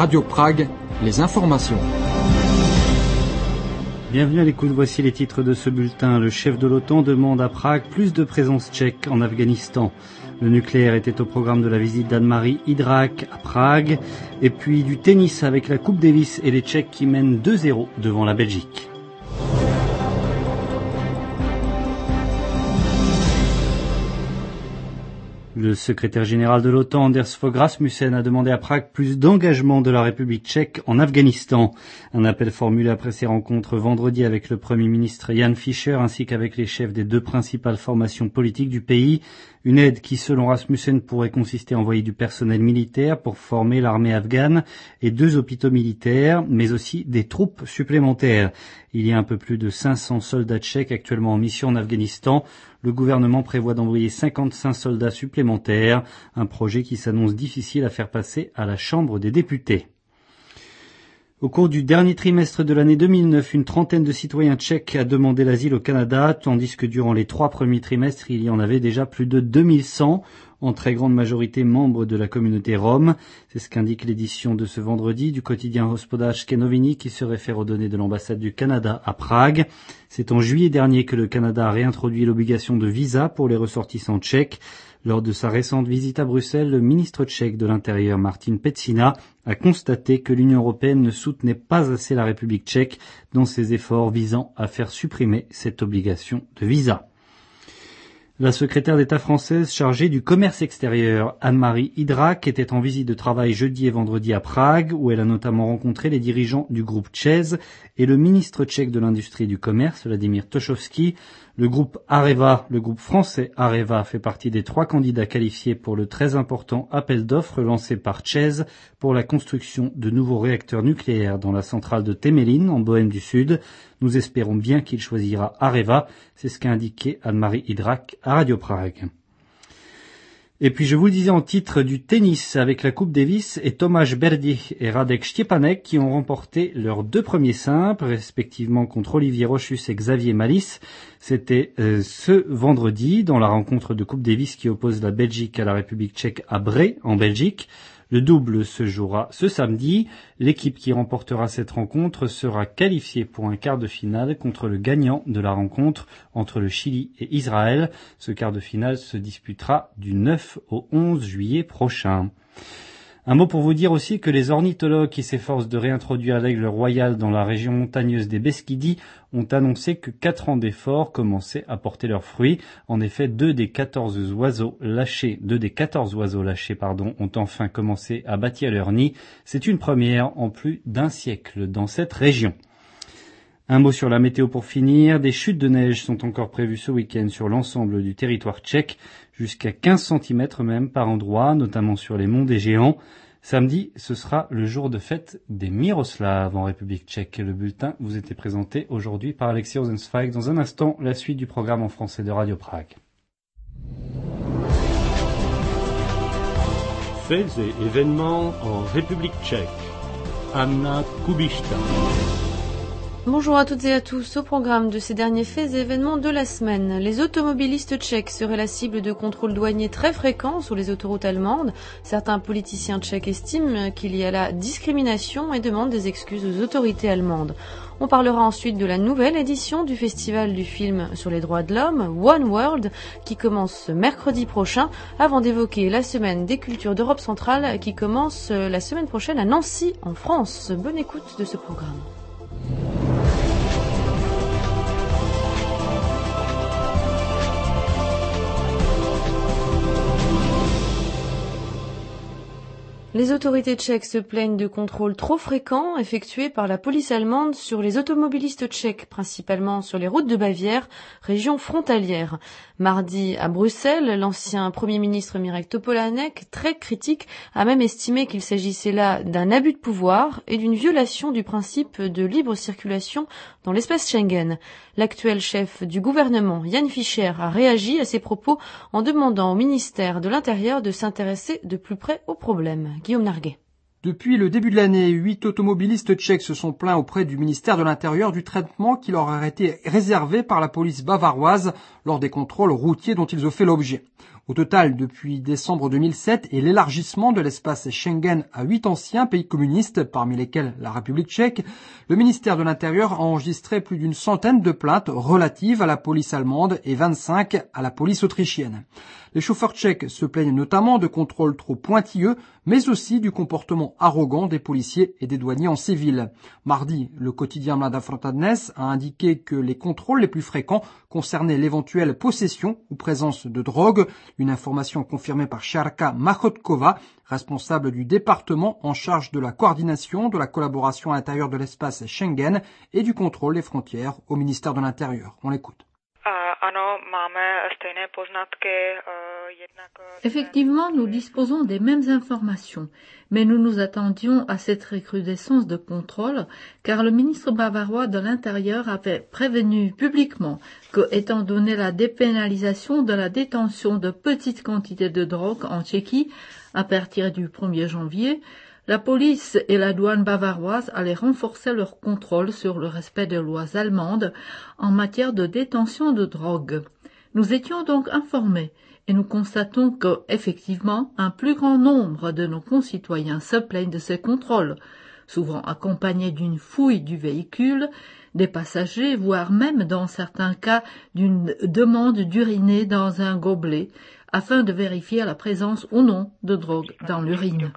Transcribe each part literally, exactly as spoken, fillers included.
Radio Prague, les informations. Bienvenue à l'écoute, voici les titres de ce bulletin. Le chef de l'OTAN demande à Prague plus de présence tchèque en Afghanistan. Le nucléaire était au programme de la visite d'Anne-Marie Idrak à Prague. Et puis du tennis avec la Coupe Davis et les Tchèques qui mènent deux zéro devant la Belgique. Le secrétaire général de l'OTAN, Anders Fogh Rasmussen, a demandé à Prague plus d'engagement de la République tchèque en Afghanistan. Un appel formulé après ses rencontres vendredi avec le Premier ministre Jan Fischer ainsi qu'avec les chefs des deux principales formations politiques du pays. Une aide qui, selon Rasmussen, pourrait consister à envoyer du personnel militaire pour former l'armée afghane et deux hôpitaux militaires, mais aussi des troupes supplémentaires. Il y a un peu plus de cinq cents soldats tchèques actuellement en mission en Afghanistan. Le gouvernement prévoit d'envoyer cinquante-cinq soldats supplémentaires, un projet qui s'annonce difficile à faire passer à la Chambre des députés. Au cours du dernier trimestre de l'année deux mille neuf, une trentaine de citoyens tchèques a demandé l'asile au Canada, tandis que durant les trois premiers trimestres, il y en avait déjà plus de deux mille cent, en très grande majorité membres de la communauté rome. C'est ce qu'indique l'édition de ce vendredi du quotidien Hospodářské noviny qui se réfère aux données de l'ambassade du Canada à Prague. C'est en juillet dernier que le Canada a réintroduit l'obligation de visa pour les ressortissants tchèques. Lors de sa récente visite à Bruxelles, le ministre tchèque de l'Intérieur, Martin Pecina, a constaté que l'Union européenne ne soutenait pas assez la République tchèque dans ses efforts visant à faire supprimer cette obligation de visa. La secrétaire d'État française chargée du commerce extérieur, Anne-Marie Idrak, était en visite de travail jeudi et vendredi à Prague, où elle a notamment rencontré les dirigeants du groupe ČEZ et le ministre tchèque de l'Industrie et du Commerce, Vladimír Tošovský. Le groupe Areva, le groupe français Areva, fait partie des trois candidats qualifiés pour le très important appel d'offres lancé par ČEZ pour la construction de nouveaux réacteurs nucléaires dans la centrale de Temelín, en Bohême du Sud. Nous espérons bien qu'il choisira Areva, c'est ce qu'a indiqué Anne-Marie Idrak à Radio Prague. Et puis je vous le disais en titre du tennis avec la Coupe Davis et Tomáš Berdych et Radek Štěpánek qui ont remporté leurs deux premiers simples, respectivement contre Olivier Rochus et Xavier Malisse. C'était euh, ce vendredi dans la rencontre de Coupe Davis qui oppose la Belgique à la République tchèque à Bré, en Belgique. Le double se jouera ce samedi. L'équipe qui remportera cette rencontre sera qualifiée pour un quart de finale contre le gagnant de la rencontre entre le Chili et Israël. Ce quart de finale se disputera du neuf au onze juillet prochain. Un mot pour vous dire aussi que les ornithologues qui s'efforcent de réintroduire l'aigle royal dans la région montagneuse des Beskidies ont annoncé que quatre ans d'efforts commençaient à porter leurs fruits. En effet, deux des quatorze oiseaux lâchés, deux des quatorze oiseaux lâchés, pardon, ont enfin commencé à bâtir leur nid. C'est une première en plus d'un siècle dans cette région. Un mot sur la météo pour finir. Des chutes de neige sont encore prévues ce week-end sur l'ensemble du territoire tchèque, jusqu'à quinze centimètres même par endroit, notamment sur les monts des Géants. Samedi, ce sera le jour de fête des Miroslav en République tchèque. Le bulletin vous était présenté aujourd'hui par Alexis Rosenzweig. Dans un instant, la suite du programme en français de Radio Prague. Faits et événements en République tchèque. Anna Kubišta. Bonjour à toutes et à tous. Au programme de ces derniers faits et événements de la semaine, les automobilistes tchèques seraient la cible de contrôles douaniers très fréquents sur les autoroutes allemandes. Certains politiciens tchèques estiment qu'il y a la discrimination et demandent des excuses aux autorités allemandes. On parlera ensuite de la nouvelle édition du festival du film sur les droits de l'homme, One World, qui commence ce mercredi prochain, avant d'évoquer la semaine des cultures d'Europe centrale qui commence la semaine prochaine à Nancy, en France. Bonne écoute de ce programme. Les autorités tchèques se plaignent de contrôles trop fréquents effectués par la police allemande sur les automobilistes tchèques, principalement sur les routes de Bavière, région frontalière. Mardi, à Bruxelles, l'ancien Premier ministre Mirek Topolánek, très critique, a même estimé qu'il s'agissait là d'un abus de pouvoir et d'une violation du principe de libre circulation dans l'espace Schengen. L'actuel chef du gouvernement, Jan Fischer, a réagi à ces propos en demandant au ministère de l'Intérieur de s'intéresser de plus près au problème. Guillaume Narguet. Depuis le début de l'année, huit automobilistes tchèques se sont plaints auprès du ministère de l'Intérieur du traitement qui leur a été réservé par la police bavaroise lors des contrôles routiers dont ils ont fait l'objet. Au total, depuis décembre deux mille sept et l'élargissement de l'espace Schengen à huit anciens pays communistes, parmi lesquels la République tchèque, le ministère de l'Intérieur a enregistré plus d'une centaine de plaintes relatives à la police allemande et vingt-cinq à la police autrichienne. Les chauffeurs tchèques se plaignent notamment de contrôles trop pointilleux, mais aussi du comportement arrogant des policiers et des douaniers en civil. Mardi, le quotidien Mlada Frota Dnes a indiqué que les contrôles les plus fréquents concernaient l'éventuelle possession ou présence de drogue, une information confirmée par Sharka Machotkova, responsable du département en charge de la coordination de la collaboration à l'intérieur de l'espace Schengen et du contrôle des frontières au ministère de l'Intérieur. On l'écoute. Effectivement, nous disposons des mêmes informations, mais nous nous attendions à cette recrudescence de contrôle, car le ministre bavarois de l'Intérieur avait prévenu publiquement que, étant donné la dépénalisation de la détention de petites quantités de drogue en Tchéquie à partir du premier janvier, la police et la douane bavaroise allaient renforcer leur contrôle sur le respect des lois allemandes en matière de détention de drogue. Nous étions donc informés et nous constatons que, effectivement, un plus grand nombre de nos concitoyens se plaignent de ces contrôles, souvent accompagnés d'une fouille du véhicule, des passagers, voire même dans certains cas d'une demande d'uriner dans un gobelet, afin de vérifier la présence ou non de drogue dans l'urine.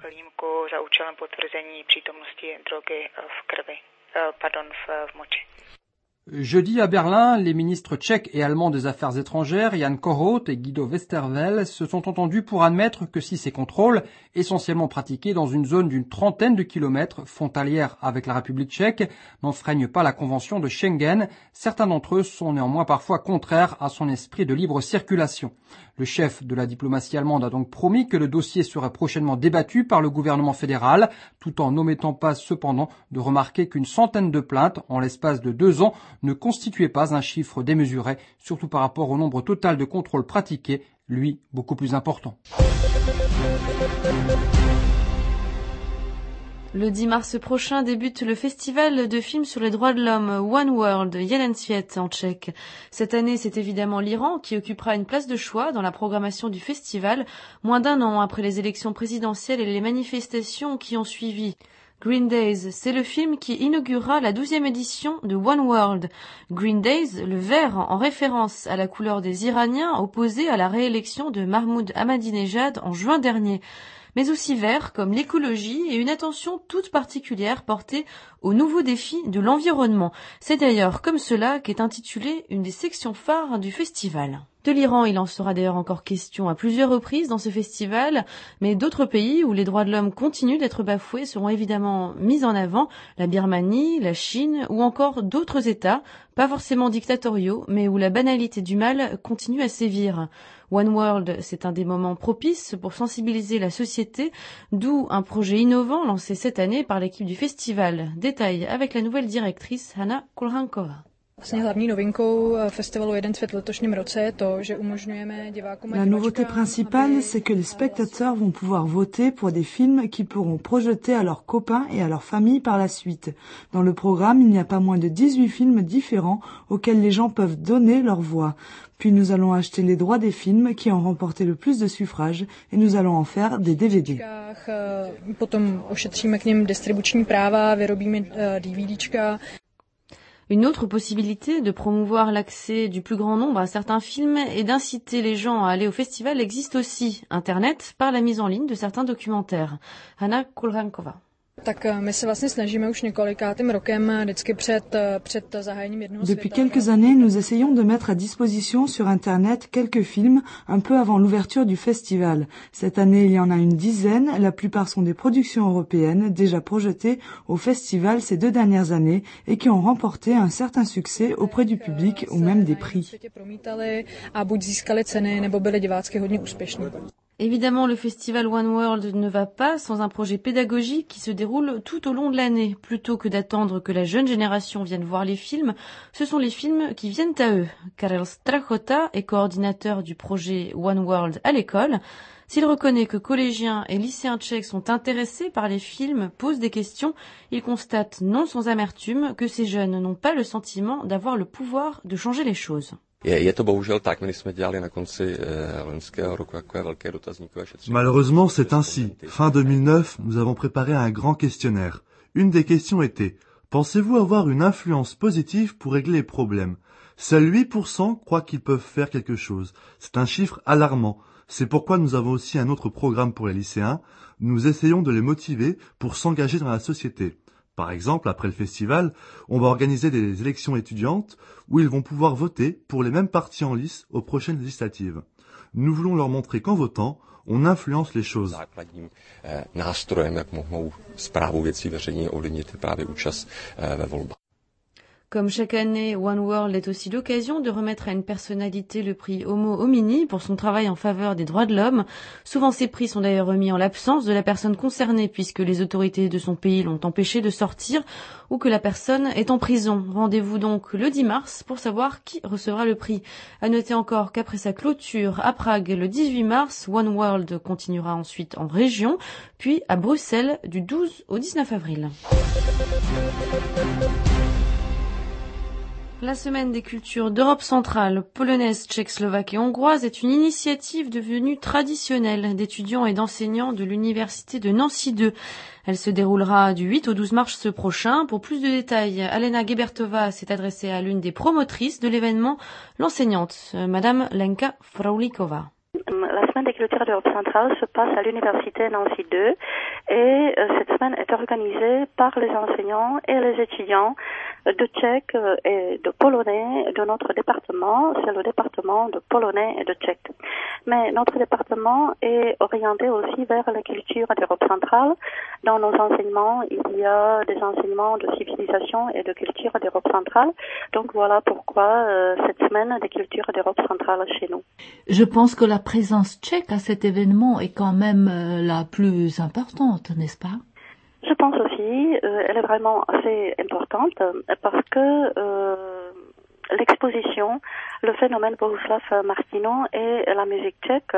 Jeudi à Berlin, les ministres tchèques et allemands des Affaires étrangères, Jan Kohout et Guido Westerwelle, se sont entendus pour admettre que si ces contrôles, essentiellement pratiqués dans une zone d'une trentaine de kilomètres frontalière avec la République tchèque, n'enfreignent pas la convention de Schengen, certains d'entre eux sont néanmoins parfois contraires à son esprit de libre circulation. Le chef de la diplomatie allemande a donc promis que le dossier serait prochainement débattu par le gouvernement fédéral, tout en n'omettant pas cependant de remarquer qu'une centaine de plaintes en l'espace de deux ans ne constituait pas un chiffre démesuré, surtout par rapport au nombre total de contrôles pratiqués, lui beaucoup plus important. Le dix mars prochain débute le festival de films sur les droits de l'homme One World, Jeden Svět en tchèque. Cette année, c'est évidemment l'Iran qui occupera une place de choix dans la programmation du festival, moins d'un an après les élections présidentielles et les manifestations qui ont suivi. Green Days, c'est le film qui inaugurera la douzième édition de One World. Green Days, le vert en référence à la couleur des Iraniens opposés à la réélection de Mahmoud Ahmadinejad en juin dernier. Mais aussi vert comme l'écologie et une attention toute particulière portée aux nouveaux défis de l'environnement. C'est d'ailleurs comme cela qu'est intitulée une des sections phares du festival. De l'Iran, il en sera d'ailleurs encore question à plusieurs reprises dans ce festival, mais d'autres pays où les droits de l'homme continuent d'être bafoués seront évidemment mis en avant, la Birmanie, la Chine ou encore d'autres États, pas forcément dictatoriaux, mais où la banalité du mal continue à sévir. One World, c'est un des moments propices pour sensibiliser la société, d'où un projet innovant lancé cette année par l'équipe du festival. Détail avec la nouvelle directrice Hanna Kulhankova. La nouveauté principale, c'est que les spectateurs vont pouvoir voter pour des films qu'ils pourront projeter à leurs copains et à leur famille par la suite. Dans le programme, il n'y a pas moins de dix-huit films différents auxquels les gens peuvent donner leur voix. Puis nous allons acheter les droits des films qui ont remporté le plus de suffrages et nous allons en faire des D V D. Une autre possibilité de promouvoir l'accès du plus grand nombre à certains films et d'inciter les gens à aller au festival existe aussi, Internet, par la mise en ligne de certains documentaires. Hanna Kulhankova. Depuis quelques années, nous essayons de mettre à disposition sur Internet quelques films un peu avant l'ouverture du festival. Cette année, il y en a une dizaine. La plupart sont des productions européennes déjà projetées au festival ces deux dernières années et qui ont remporté un certain succès auprès du public ou même des prix. Évidemment, le festival One World ne va pas sans un projet pédagogique qui se déroule tout au long de l'année. Plutôt que d'attendre que la jeune génération vienne voir les films, ce sont les films qui viennent à eux. Karel Strachota est coordinateur du projet One World à l'école. S'il reconnaît que collégiens et lycéens tchèques sont intéressés par les films, posent des questions, il constate non sans amertume que ces jeunes n'ont pas le sentiment d'avoir le pouvoir de changer les choses. Malheureusement, c'est ainsi. Fin deux mille neuf, nous avons préparé un grand questionnaire. Une des questions était: pensez-vous avoir une influence positive pour régler les problèmes? Seuls huit pour cent croient qu'ils peuvent faire quelque chose. C'est un chiffre alarmant. C'est pourquoi nous avons aussi un autre programme pour les lycéens. Nous essayons de les motiver pour s'engager dans la société. Par exemple, après le festival, on va organiser des élections étudiantes où ils vont pouvoir voter pour les mêmes partis en lice aux prochaines législatives. Nous voulons leur montrer qu'en votant, on influence les choses. Comme chaque année, One World est aussi l'occasion de remettre à une personnalité le prix Homo Homini pour son travail en faveur des droits de l'homme. Souvent, ces prix sont d'ailleurs remis en l'absence de la personne concernée puisque les autorités de son pays l'ont empêché de sortir ou que la personne est en prison. Rendez-vous donc le dix mars pour savoir qui recevra le prix. À noter encore qu'après sa clôture à Prague le dix-huit mars, One World continuera ensuite en région, puis à Bruxelles du douze au dix-neuf avril. La semaine des cultures d'Europe centrale, polonaise, tchécoslovaque et hongroise est une initiative devenue traditionnelle d'étudiants et d'enseignants de l'université de Nancy deux. Elle se déroulera du huit au douze mars prochain. Pour plus de détails, Alena Gebertova s'est adressée à l'une des promotrices de l'événement, l'enseignante, Madame Lenka Fraulikova. La semaine des cultures d'Europe centrale se passe à l'université Nancy deux et euh, cette semaine est organisée par les enseignants et les étudiants de tchèque et de polonais de notre département. C'est le département de polonais et de tchèque. Mais notre département est orienté aussi vers la culture d'Europe centrale. Dans nos enseignements, il y a des enseignements de civilisation et de culture d'Europe centrale. Donc voilà pourquoi euh, cette semaine des cultures d'Europe centrale chez nous. Je pense que la présence tchèque à cet événement est quand même euh, la plus importante, n'est-ce pas? Je pense aussi, euh, elle est vraiment assez importante parce que euh, l'exposition, le phénomène Bohuslav Martinů et la musique tchèque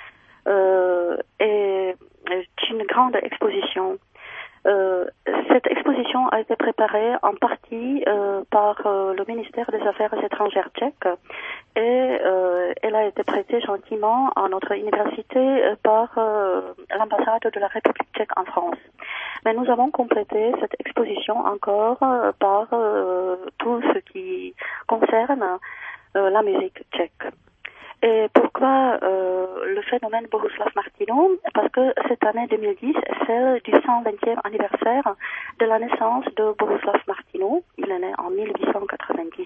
euh, est une grande exposition. Euh, cette exposition a été préparée en partie euh, par euh, le ministère des Affaires étrangères tchèque et euh, elle a été prêtée gentiment à notre université euh, par euh, l'ambassade de la République tchèque en France. Mais nous avons complété cette exposition encore euh, par euh, tout ce qui concerne euh, la musique tchèque. Et pourquoi euh, le phénomène Bohuslav Martinů? Parce que cette année deux mille dix est celle du cent vingtième anniversaire de la naissance de Bohuslav Martinů. Il est né en mille huit cent quatre-vingt-dix.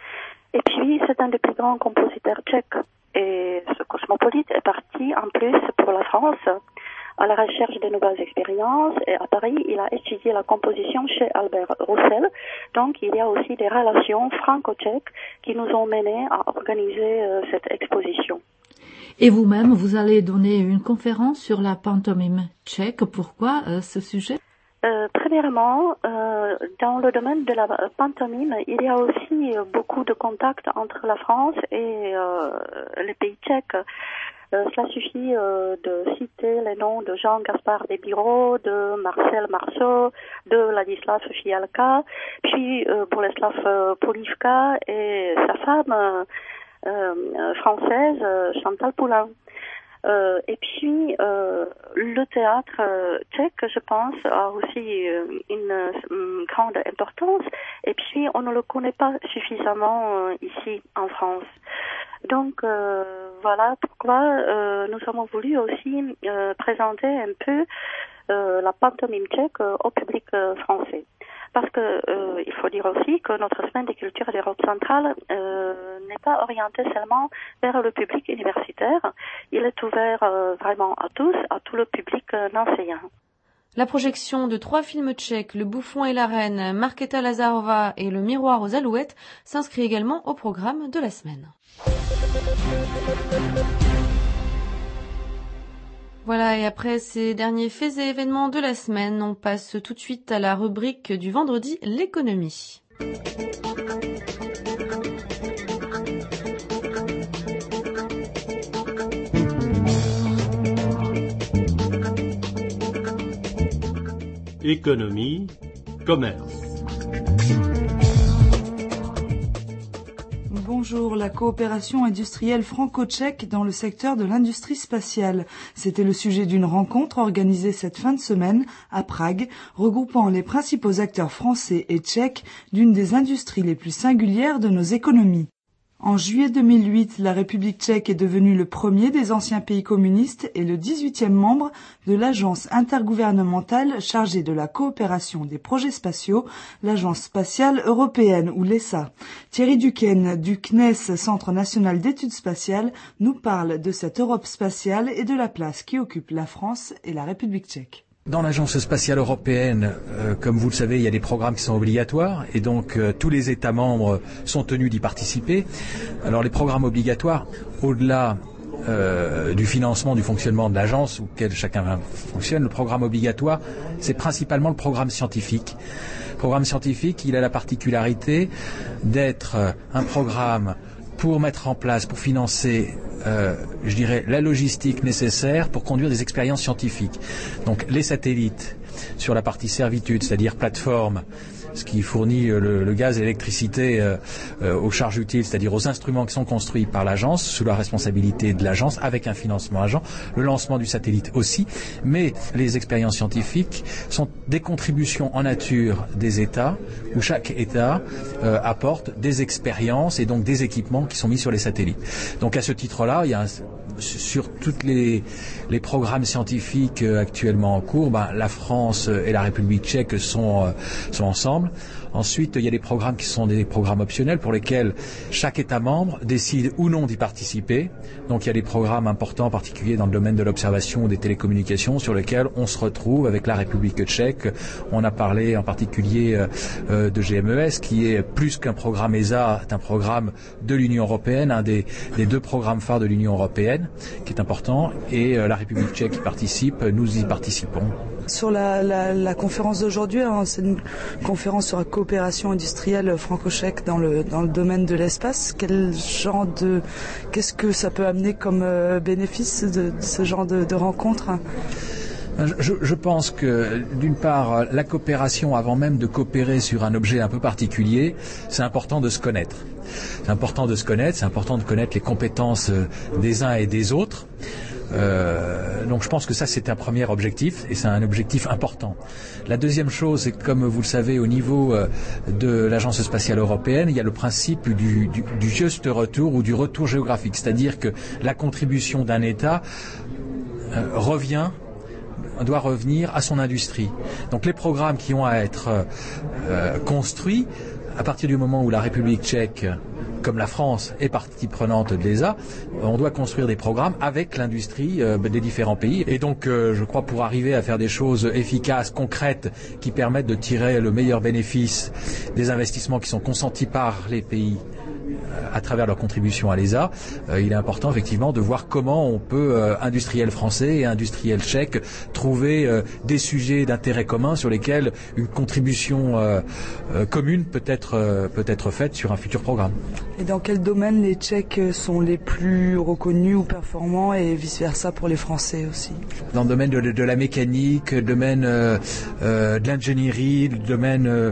Et puis, c'est un des plus grands compositeurs tchèques. Et ce cosmopolite est parti en plus pour la France à la recherche de nouvelles expériences. Et à Paris, il a étudié la composition chez Albert Roussel. Donc, il y a aussi des relations franco-tchèques qui nous ont menés à organiser euh, cette exposition. Et vous-même, vous allez donner une conférence sur la pantomime tchèque. Pourquoi euh, ce sujet? Euh, premièrement, euh, dans le domaine de la pantomime, il y a aussi euh, beaucoup de contacts entre la France et euh, les pays tchèques. Euh, cela suffit euh, de citer les noms de Jean-Gaspard Desbireaux, de Marcel Marceau, de Ladislav Fialka, puis euh, Boleslav euh, Polivka et sa femme euh, euh, française euh, Chantal Poulain. Euh, et puis, euh, le théâtre euh, tchèque, je pense, a aussi euh, une, une grande importance. Et puis, on ne le connaît pas suffisamment euh, ici, en France. Donc, euh, voilà pourquoi euh, nous avons voulu aussi euh, présenter un peu euh, la pantomime tchèque euh, au public euh, français. Parce que euh, il faut dire aussi que notre semaine des cultures d'Europe centrale euh, n'est pas orientée seulement vers le public universitaire. Il est ouvert euh, vraiment à tous, à tout le public euh, nancéen. La projection de trois films tchèques, Le Bouffon et la Reine, Markéta Lazarova et Le Miroir aux Alouettes, s'inscrit également au programme de la semaine. Voilà, et après ces derniers faits et événements de la semaine, on passe tout de suite à la rubrique du vendredi, l'économie. Économie, commerce. Bonjour, la coopération industrielle franco-tchèque dans le secteur de l'industrie spatiale. C'était le sujet d'une rencontre organisée cette fin de semaine à Prague, regroupant les principaux acteurs français et tchèques d'une des industries les plus singulières de nos économies. En juillet deux mille huit, la République tchèque est devenue le premier des anciens pays communistes et le dix-huitième membre de l'agence intergouvernementale chargée de la coopération des projets spatiaux, l'Agence spatiale européenne ou l'E S A. Thierry Duquesne du C N E S, Centre national d'études spatiales, nous parle de cette Europe spatiale et de la place qui occupe la France et la République tchèque. Dans l'Agence spatiale européenne, euh, comme vous le savez, il y a des programmes qui sont obligatoires et donc euh, tous les États membres sont tenus d'y participer. Alors les programmes obligatoires, au-delà euh, du financement, du fonctionnement de l'agence auquel chacun fonctionne, le programme obligatoire, c'est principalement le programme scientifique. Le programme scientifique, il a la particularité d'être un programme pour mettre en place, pour financer, euh, je dirais, la logistique nécessaire pour conduire des expériences scientifiques. Donc les satellites sur la partie servitude, c'est-à-dire plateforme, ce qui fournit le, le gaz et l'électricité euh, euh, aux charges utiles, c'est-à-dire aux instruments qui sont construits par l'agence, sous la responsabilité de l'agence, avec un financement agent, le lancement du satellite aussi, mais les expériences scientifiques sont des contributions en nature des États, où chaque État euh, apporte des expériences et donc des équipements qui sont mis sur les satellites. Donc à ce titre-là, il y a un, sur tous les, les programmes scientifiques euh, actuellement en cours, ben, la France et la République tchèque sont, euh, sont ensemble. Ensuite, il y a des programmes qui sont des programmes optionnels pour lesquels chaque État membre décide ou non d'y participer. Donc il y a des programmes importants, en particulier dans le domaine de l'observation ou des télécommunications, sur lesquels on se retrouve avec la République tchèque. On a parlé en particulier euh, de G M E S, qui est plus qu'un programme E S A, c'est un programme de l'Union européenne, un des, des deux programmes phares de l'Union européenne, qui est important. Et euh, la République tchèque y participe, nous y participons. Sur la, la, la conférence d'aujourd'hui, hein, c'est une conférence sur la coopération industrielle franco-tchèque dans le, dans le domaine de l'espace. Quel genre de, qu'est-ce que ça peut amener comme euh, bénéfice de, de ce genre de, de rencontre? Je, je pense que, d'une part, la coopération, avant même de coopérer sur un objet un peu particulier, c'est important de se connaître. C'est important de se connaître, c'est important de connaître les compétences des uns et des autres. Euh, donc je pense que ça c'est un premier objectif et c'est un objectif important. La deuxième chose, c'est que comme vous le savez, au niveau euh, de l'Agence spatiale européenne, il y a le principe du, du, du juste retour ou du retour géographique, c'est-à-dire que la contribution d'un État euh, revient doit revenir à son industrie. Donc les programmes qui ont à être euh, construits, à partir du moment où la République tchèque, comme la France, est partie prenante de l'E S A, on doit construire des programmes avec l'industrie euh, des différents pays. Et donc, euh, je crois, pour arriver à faire des choses efficaces, concrètes, qui permettent de tirer le meilleur bénéfice des investissements qui sont consentis par les pays à travers leur contribution à l'E S A, euh, il est important effectivement de voir comment on peut, euh, industriels français et industriels tchèques, trouver euh, des sujets d'intérêt commun sur lesquels une contribution euh, euh, commune peut être, euh, peut être faite sur un futur programme. Et dans quel domaine les Tchèques sont les plus reconnus ou performants et vice-versa pour les Français aussi? Dans le domaine de, de, de la mécanique, le domaine euh, euh, de l'ingénierie, le domaine euh,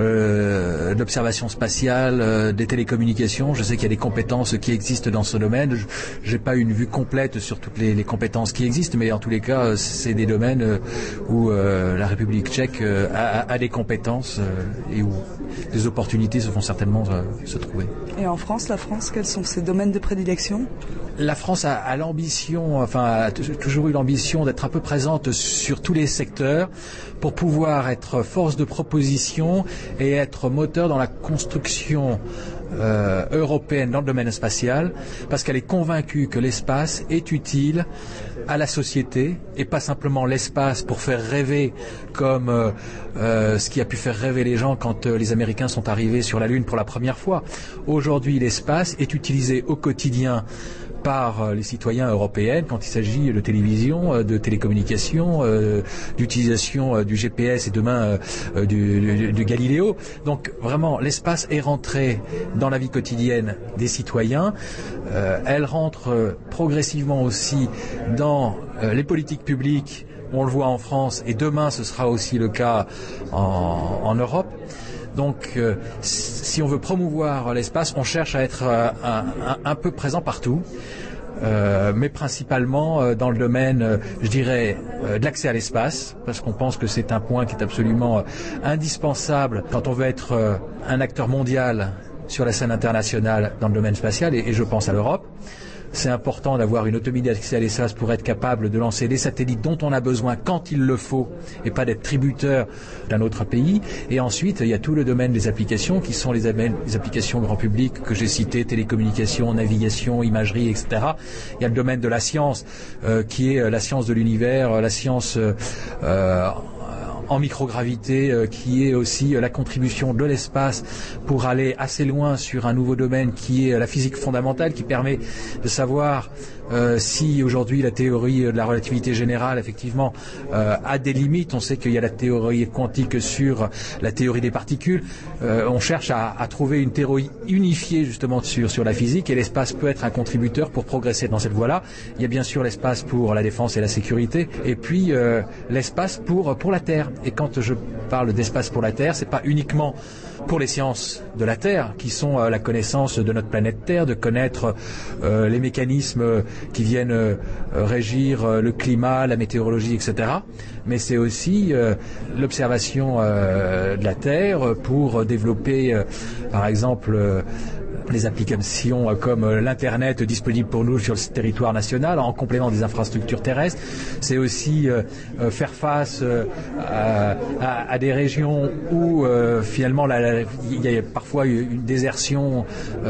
euh, de l'observation spatiale, euh, des télécommunications. Je sais qu'il y a des compétences qui existent dans ce domaine. Je n'ai pas une vue complète sur toutes les, les compétences qui existent, mais en tous les cas, c'est des domaines où euh, la République tchèque euh, a, a des compétences euh, et où des opportunités se vont certainement euh, se trouver. Et en France, la France, quels sont ses domaines de prédilection? La France a, a l'ambition, enfin a t- toujours eu l'ambition d'être un peu présente sur tous les secteurs pour pouvoir être force de proposition et être moteur dans la construction euh, européenne dans le domaine spatial, parce qu'elle est convaincue que l'espace est utile à la société et pas simplement l'espace pour faire rêver comme euh, euh, ce qui a pu faire rêver les gens quand euh, les Américains sont arrivés sur la Lune pour la première fois. Aujourd'hui, l'espace est utilisé au quotidien par les citoyens européens quand il s'agit de télévision, de télécommunications, euh, d'utilisation du G P S et demain euh, du, du, du Galiléo. Donc vraiment, l'espace est rentré dans la vie quotidienne des citoyens. Euh, elle rentre progressivement aussi dans euh, les politiques publiques. On le voit en France et demain ce sera aussi le cas en, en Europe. Donc, euh, si on veut promouvoir l'espace, on cherche à être euh, un, un, un peu présent partout. Euh, mais principalement euh, dans le domaine, euh, je dirais, euh, de l'accès à l'espace, parce qu'on pense que c'est un point qui est absolument euh, indispensable quand on veut être euh, un acteur mondial sur la scène internationale dans le domaine spatial, et, et je pense à l'Europe. C'est important d'avoir une autonomie d'accès à l'espace pour être capable de lancer les satellites dont on a besoin quand il le faut et pas d'être tributaire d'un autre pays. Et ensuite, il y a tout le domaine des applications qui sont les, les applications grand public que j'ai citées, télécommunications, navigation, imagerie, et cetera. Il y a le domaine de la science euh, qui est la science de l'univers, la science euh, euh, en microgravité, euh, qui est aussi euh, la contribution de l'espace pour aller assez loin sur un nouveau domaine qui est la physique fondamentale, qui permet de savoir euh, si aujourd'hui la théorie de la relativité générale effectivement euh, a des limites. On sait qu'il y a la théorie quantique sur la théorie des particules. Euh, on cherche à, à trouver une théorie unifiée justement sur, sur la physique, et l'espace peut être un contributeur pour progresser dans cette voie-là. Il y a bien sûr l'espace pour la défense et la sécurité, et puis euh, l'espace pour, pour la Terre. Et quand je parle d'espace pour la Terre, c'est pas uniquement pour les sciences de la Terre, qui sont euh, la connaissance de notre planète Terre, de connaître euh, les mécanismes qui viennent euh, régir euh, le climat, la météorologie, et cetera. Mais c'est aussi euh, l'observation euh, de la Terre pour développer, euh, par exemple, euh, les applications comme l'Internet disponible pour nous sur le territoire national en complément des infrastructures terrestres. C'est aussi euh, faire face euh, à, à, à des régions où euh, finalement la, la, il y a parfois une désertion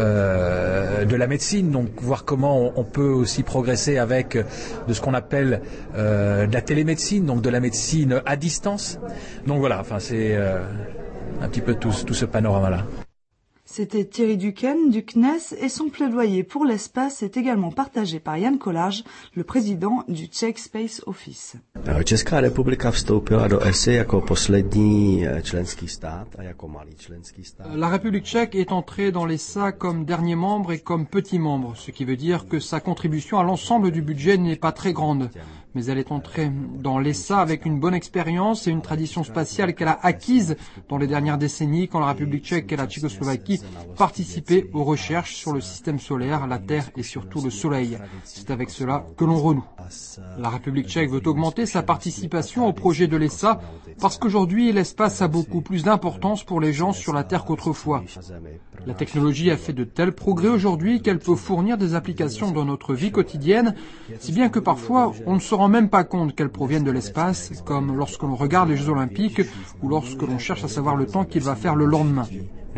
euh, de la médecine, donc voir comment on, on peut aussi progresser avec de ce qu'on appelle euh, de la télémédecine, donc de la médecine à distance. Donc voilà, enfin c'est euh, un petit peu tout, tout ce panorama-là. C'était Thierry Duquesne du C N E S, et son plaidoyer pour l'espace est également partagé par Jan Kolář, le président du Czech Space Office. Česká republika vstoupila do E S A jako poslední členský stát a jako malý členský stát. La République tchèque est entrée dans l'E S A comme dernier membre et comme petit membre, ce qui veut dire que sa contribution à l'ensemble du budget n'est pas très grande. Mais elle est entrée dans l'E S A avec une bonne expérience et une tradition spatiale qu'elle a acquise dans les dernières décennies, quand la République tchèque et la Tchécoslovaquie participaient aux recherches sur le système solaire, la Terre et surtout le Soleil. C'est avec cela que l'on renoue. La République tchèque veut augmenter sa participation au projet de l'E S A parce qu'aujourd'hui l'espace a beaucoup plus d'importance pour les gens sur la Terre qu'autrefois. La technologie a fait de tels progrès aujourd'hui qu'elle peut fournir des applications dans notre vie quotidienne, si bien que parfois on ne se rend même pas compte qu'elles proviennent de l'espace, comme lorsque l'on regarde les Jeux Olympiques ou lorsque l'on cherche à savoir le temps qu'il va faire le lendemain.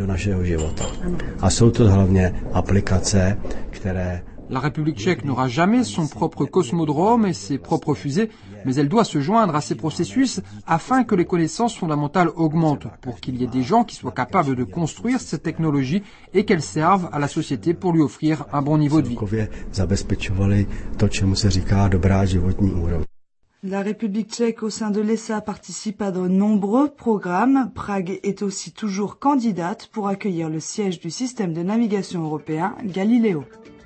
La République tchèque n'aura jamais son propre cosmodrome et ses propres fusées, mais elle doit se joindre à ces processus afin que les connaissances fondamentales augmentent, pour qu'il y ait des gens qui soient capables de construire cette technologie et qu'elles servent à la société pour lui offrir un bon niveau de vie. La République tchèque au sein de l'E S A participe à de nombreux programmes. Prague est aussi toujours candidate pour accueillir le siège du système de navigation européen Galileo.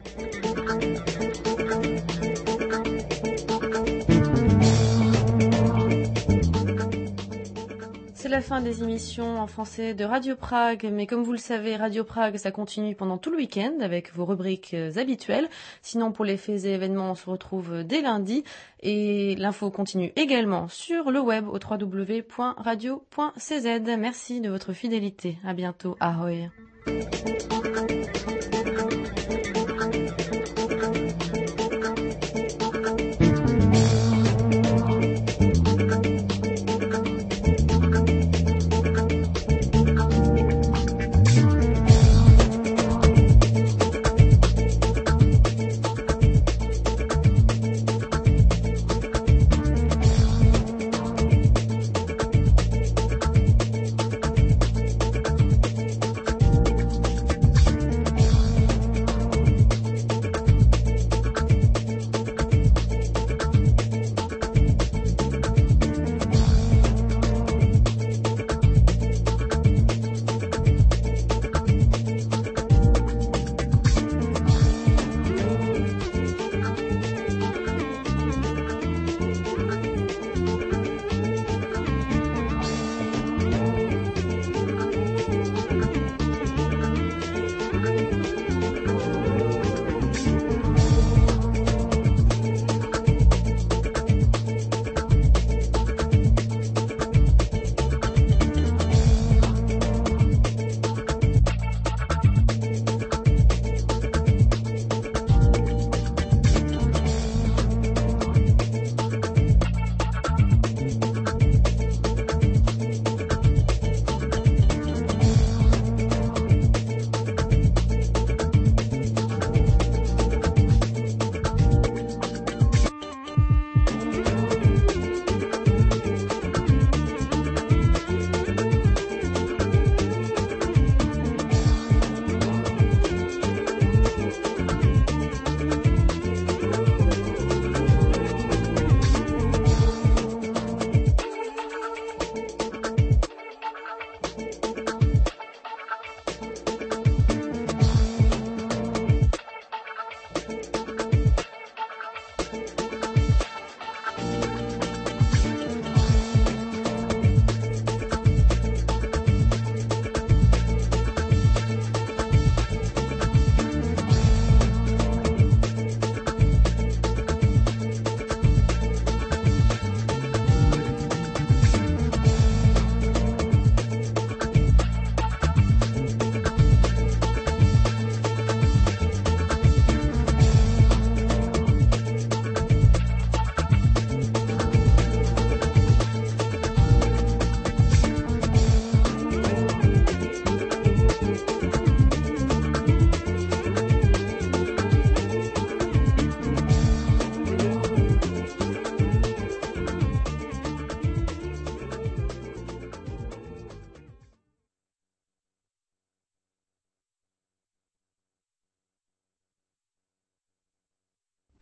C'est la fin des émissions en français de Radio Prague, mais comme vous le savez, Radio Prague, ça continue pendant tout le week-end avec vos rubriques habituelles. Sinon, pour les faits et événements, on se retrouve dès lundi, et l'info continue également sur le web au w w w point radio point c z. Merci de votre fidélité. À bientôt. Ahoy.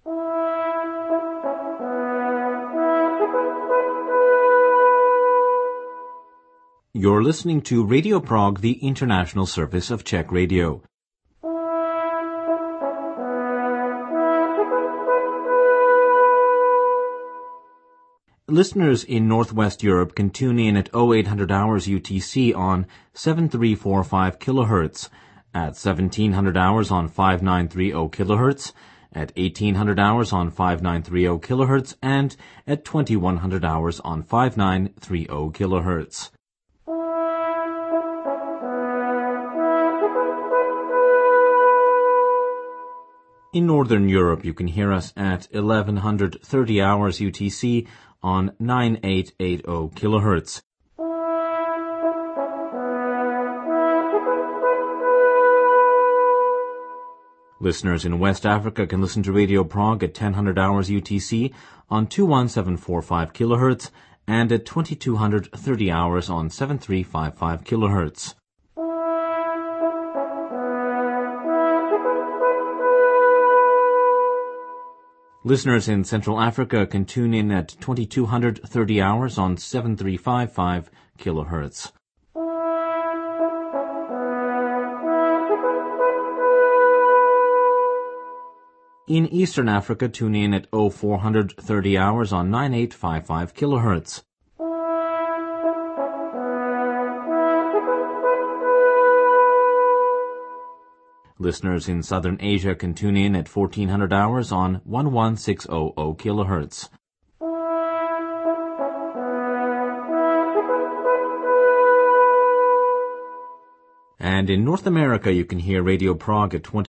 You're listening to Radio Prague, the international service of Czech Radio. Listeners in Northwest Europe can tune in at oh eight hundred hours U T C on seven three four five kilohertz, at seventeen hundred hours on five nine three zero kilohertz, at eighteen hundred hours on five nine three zero kilohertz, and at twenty-one hundred hours on five nine three zero kilohertz. In Northern Europe, you can hear us at eleven thirty hours U T C on nine eight eight zero kilohertz. Listeners in West Africa can listen to Radio Prague at ten hundred hours U T C on two one seven four five kilohertz and at twenty-two thirty hours on seven three five five kilohertz. Listeners in Central Africa can tune in at twenty-two thirty hours on seven three five five kilohertz. In Eastern Africa, tune in at oh four thirty hours on nine eight five five kilohertz. Listeners in Southern Asia can tune in at fourteen hundred hours on eleven six hundred kilohertz. And in North America, you can hear Radio Prague at twenty